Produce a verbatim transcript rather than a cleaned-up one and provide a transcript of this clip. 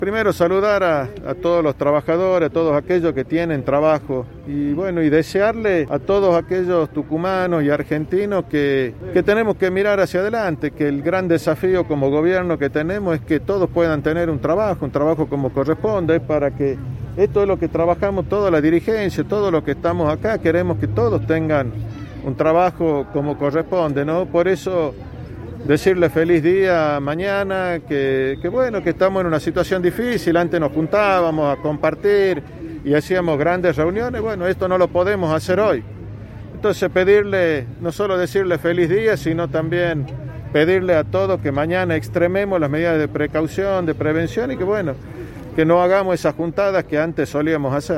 Primero saludar a, a todos los trabajadores, a todos aquellos que tienen trabajo y bueno, y desearle a todos aquellos tucumanos y argentinos que, que tenemos que mirar hacia adelante, que el gran desafío como gobierno que tenemos es que todos puedan tener un trabajo, un trabajo como corresponde, para que esto es lo que trabajamos toda la dirigencia, todos los que estamos acá, queremos que todos tengan un trabajo como corresponde, ¿no? Por eso decirle feliz día mañana, que, que bueno, que estamos en una situación difícil, antes nos juntábamos a compartir y hacíamos grandes reuniones, bueno, esto no lo podemos hacer hoy. Entonces pedirle, no solo decirle feliz día, sino también pedirle a todos que mañana extrememos las medidas de precaución, de prevención y que bueno, que no hagamos esas juntadas que antes solíamos hacer.